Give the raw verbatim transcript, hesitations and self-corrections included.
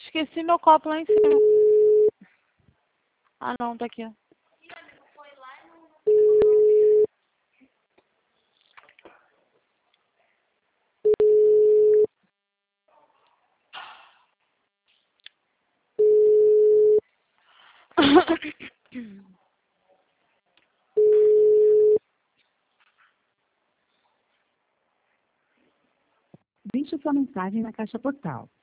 Esqueci meu copo lá em cima. Ah, não, tá aqui, ó. Deixe sua mensagem na caixa postal.